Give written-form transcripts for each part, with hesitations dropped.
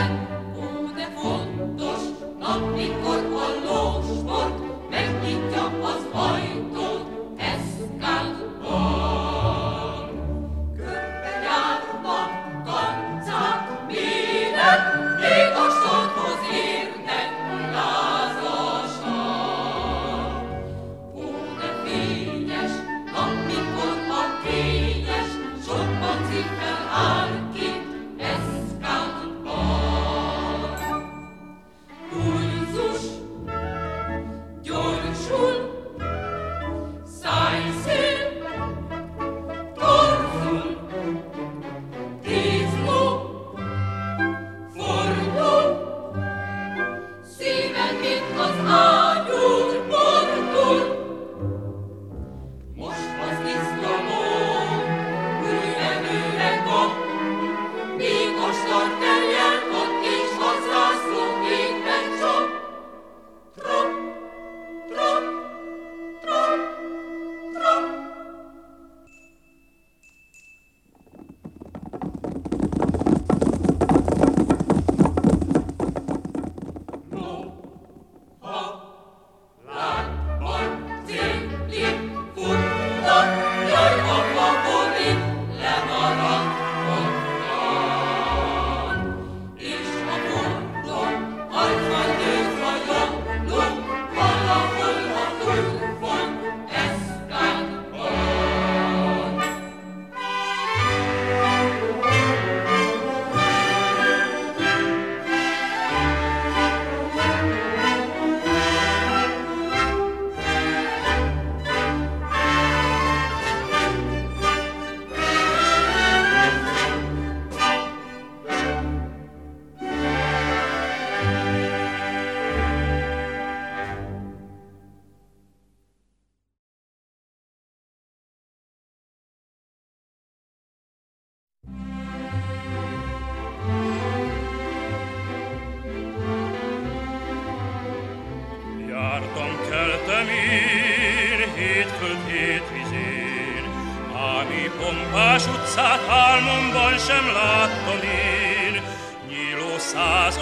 Pompás utcát álmomban sem láttam én, nyíló száz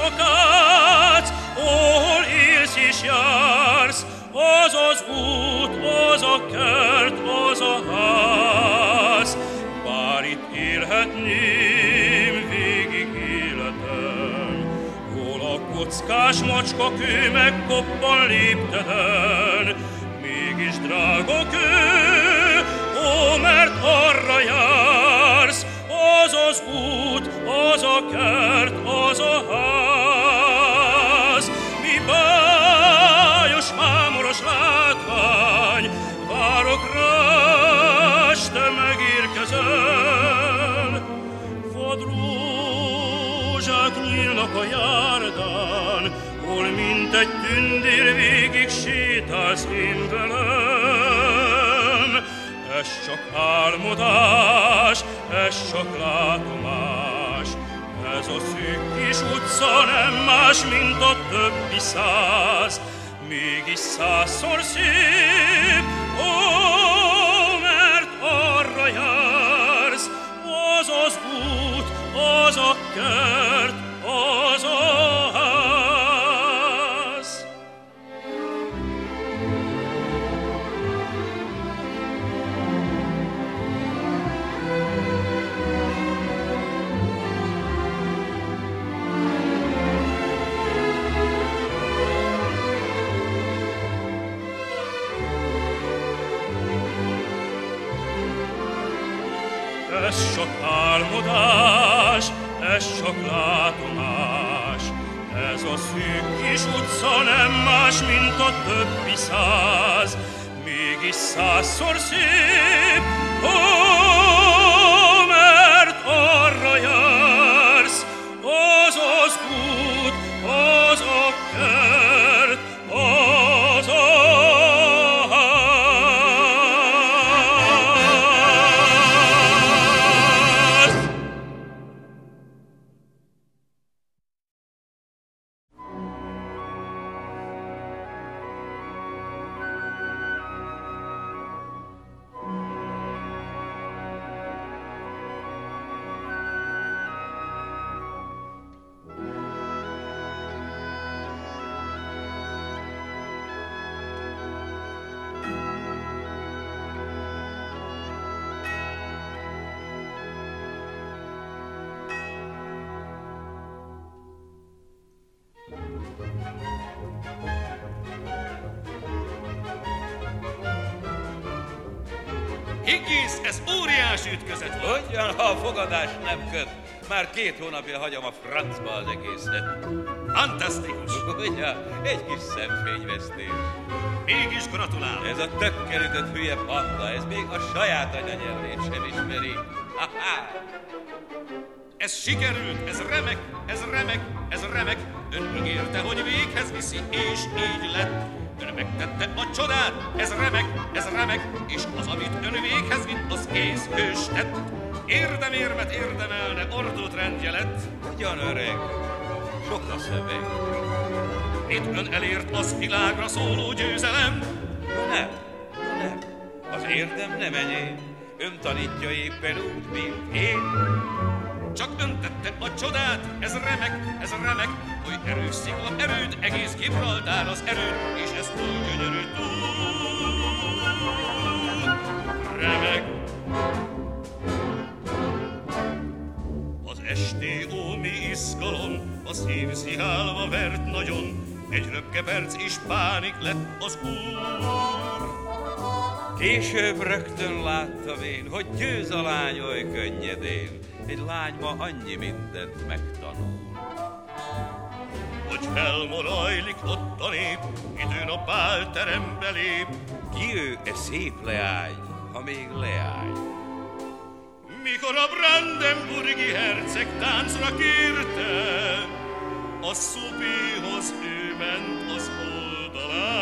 akác, ahol élsz és jársz, az az út, az a kert, az a ház. Bár itt élhetném végig életem, hol a kockás macska kő megkoppan lépteden, mégis drága kő, ó, mert arra jársz, az az út, az a kert, az a ház. Mi bájos, mámoros látvány, várok rá, s te megérkezel. Vadrózsák nyílnak a járdán, hol mint egy tündér végig sétálsz én velem. Ez csak álmodás, ez csak látomás, ez a szűk kis utca nem más, mint a többi száz, mégis százszor szép, ó, mert arra jársz, az az út, az a kert, az a ház. Ez csak álmodás, ez csak látomás, ez a szűk kis utca nem más, mint a többi száz, mégis százszor szép, ó, mert arra jársz, az az út, az a kert, az a Higgins, ez óriási ütközet volt. Hogyan, ha a fogadás nem köt? Már 2 hónapja hagyom a francba az egészet. Fantasztikus. Ugyan, egy kis szemfényvesztés. Mégis gratulálok. Ez a tökkelütött hülye panda, ez még a saját anyanyelvét sem ismeri. Ha-ha! Ez sikerült, ez remek, ez remek, ez remek. Ön ígérte, hogy véghez viszi, és így lett. Ön megtette a csodát, ez remek, és az, amit ön véghez vitt, az kész hős tett. Érdemérmet érdemelne, ordót rendje lett. Ugyan öreg, sok a szöveg. Mit ön elért, az világra szóló győzelem? Nem. Az érdem nem enyém. Ön tanítja éppen úgy, mint én. Csak ön tette a csodát, ez remek, hogy erős szikla erőd, egész Gibraltár az erőd, és ez túl gyönyörű, túl remek. Az STO mi izgalom, a szív szihálva vert nagyon, egy röpke perc is pánik lett az úr. Később rögtön láttam én, hogy győz a lány oly könnyedén. Egy lány ma annyi mindent megtanul. Hogy felmorajlik ott a nép, időn a bálterembe lép. Ki ő, e szép leány, ha még leány? Mikor a brandenburgi herceg táncra kérte, a szupihoz ő ment az oldalán.